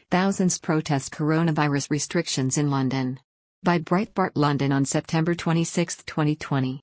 Thousands protest coronavirus restrictions in London. By Breitbart London on September 26, 2020.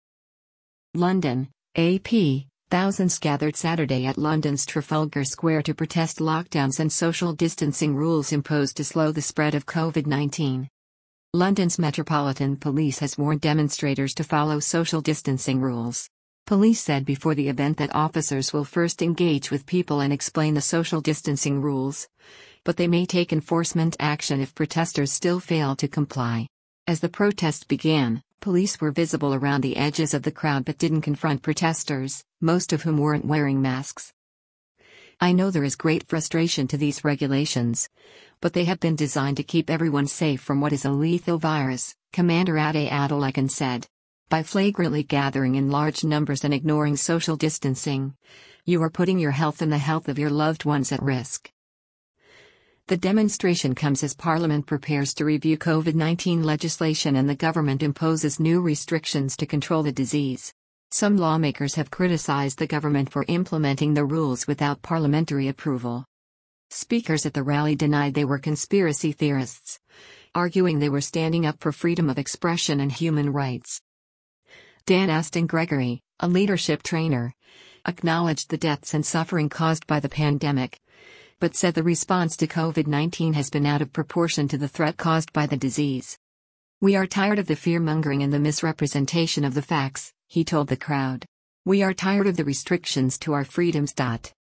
London, AP. Thousands gathered Saturday at London's Trafalgar Square to protest lockdowns and social distancing rules imposed to slow the spread of COVID-19. London's Metropolitan Police has warned demonstrators to follow social distancing rules. Police said before the event that officers will first engage with people and explain the social distancing rules, but they may take enforcement action if protesters still fail to comply. As the protest began, police were visible around the edges of the crowd but didn't confront protesters, most of whom weren't wearing masks. "I know there is great frustration to these regulations, but they have been designed to keep everyone safe from what is a lethal virus," Commander Ade Adelekun said. "By flagrantly gathering in large numbers and ignoring social distancing, you are putting your health and the health of your loved ones at risk." The demonstration comes as Parliament prepares to review COVID-19 legislation and the government imposes new restrictions to control the disease. Some lawmakers have criticized the government for implementing the rules without parliamentary approval. Speakers at the rally denied they were conspiracy theorists, arguing they were standing up for freedom of expression and human rights. Dan Aston Gregory, a leadership trainer, acknowledged the deaths and suffering caused by the pandemic, but said the response to COVID-19 has been out of proportion to the threat caused by the disease. "We are tired of the fear-mongering and the misrepresentation of the facts," he told the crowd. "We are tired of the restrictions to our freedoms."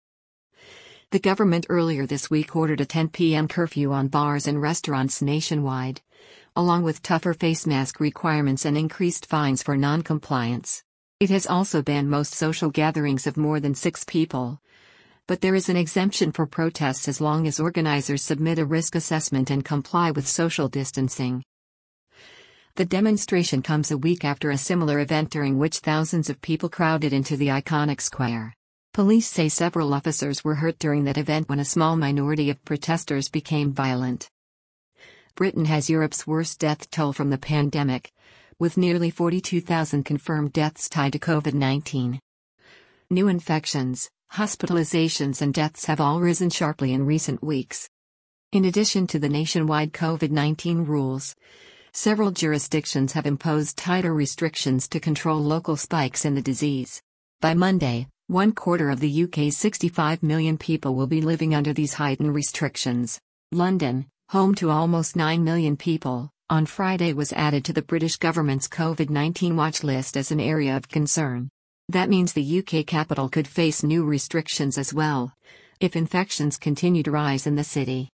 The government earlier this week ordered a 10 p.m. curfew on bars and restaurants nationwide, along with tougher face mask requirements and increased fines for non-compliance. It has also banned most social gatherings of more than 6 people. But there is an exemption for protests as long as organizers submit a risk assessment and comply with social distancing. The demonstration comes a week after a similar event during which thousands of people crowded into the iconic square. Police say several officers were hurt during that event when a small minority of protesters became violent. Britain has Europe's worst death toll from the pandemic, with nearly 42,000 confirmed deaths tied to COVID-19. New infections, hospitalizations and deaths have all risen sharply in recent weeks. In addition to the nationwide COVID-19 rules, several jurisdictions have imposed tighter restrictions to control local spikes in the disease. By Monday, 1/4 of the UK's 65 million people will be living under these heightened restrictions. London, home to almost 9 million people, on Friday was added to the British government's COVID-19 watch list as an area of concern. That means the UK capital could face new restrictions as well, if infections continue to rise in the city.